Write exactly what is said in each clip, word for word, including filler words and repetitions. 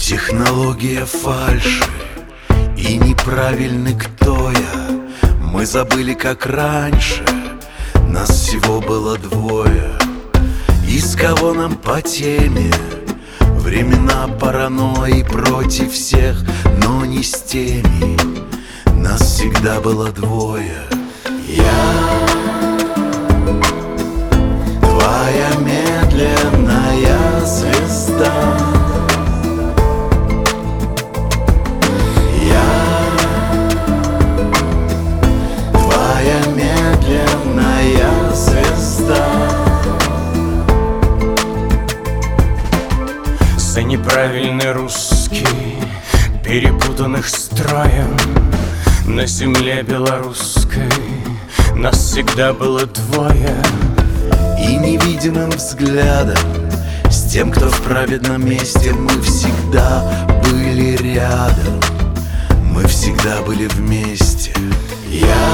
Технология фальши и неправильный кто я. Мы забыли, как раньше нас всего было двое. Из кого нам по теме времена паранойи против всех, но не с теми. Нас всегда было двое. Я твоя медленная звезда. За неправильный русский, перепутанных строем, на земле белорусской нас всегда было двое. И невидимым взглядом с тем, кто в праведном месте, мы всегда были рядом, мы всегда были вместе. Я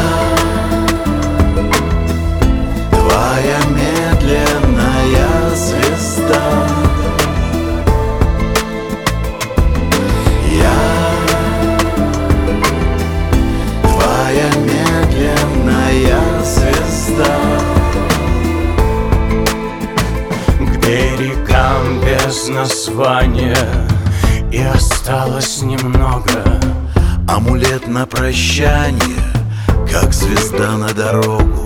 твоя медленная звезда. Берегам без названия и осталось немного. Амулет на прощание, как звезда на дорогу.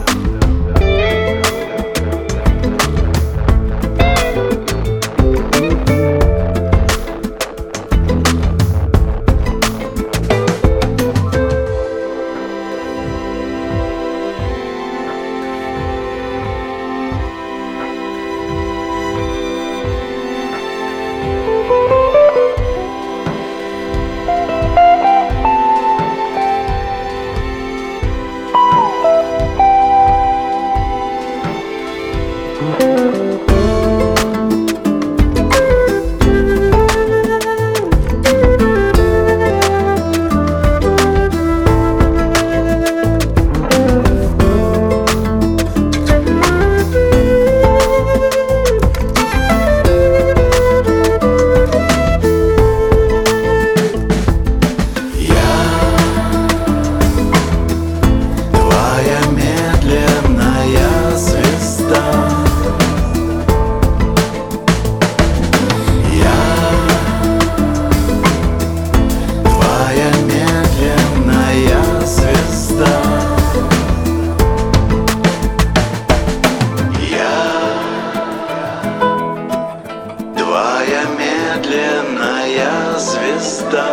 Медленная звезда.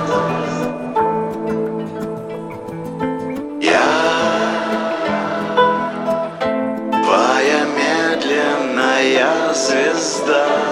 Я твоя медленная звезда.